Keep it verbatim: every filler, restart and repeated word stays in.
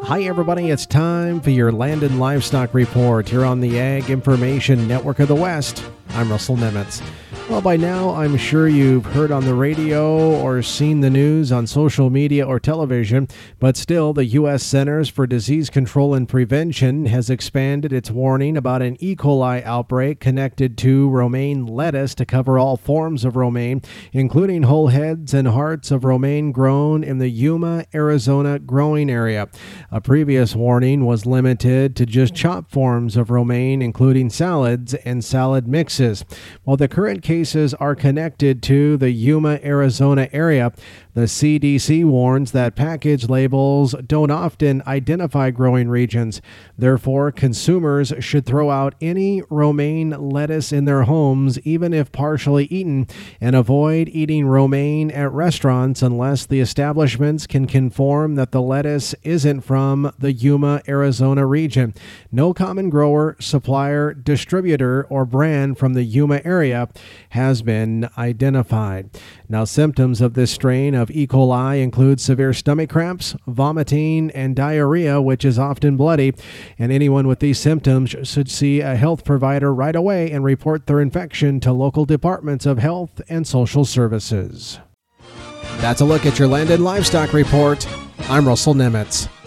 Hi, everybody. It's time for your Land and Livestock Report here on the Ag Information Network of the West. I'm Russell Nemitz. Well, by now, I'm sure you've heard on the radio or seen the news on social media or television, but still, the U S Centers for Disease Control and Prevention has expanded its warning about an E. coli outbreak connected to romaine lettuce to cover all forms of romaine, including whole heads and hearts of romaine grown in the Yuma, Arizona growing area. A previous warning was limited to just chopped forms of romaine, including salads and salad mixes. While the current cases are connected to the Yuma, Arizona area, the C D C warns that package labels don't often identify growing regions. Therefore, consumers should throw out any romaine lettuce in their homes, even if partially eaten, and avoid eating romaine at restaurants unless the establishments can confirm that the lettuce isn't from the Yuma, Arizona region. No common grower, supplier, distributor, or brand from the Yuma area has been identified. Now, symptoms of this strain of E. coli include severe stomach cramps, vomiting, and diarrhea, which is often bloody. And anyone with these symptoms should see a health provider right away and report their infection to local departments of health and social services. That's a look at your Land and Livestock Report. I'm Russell Nemitz.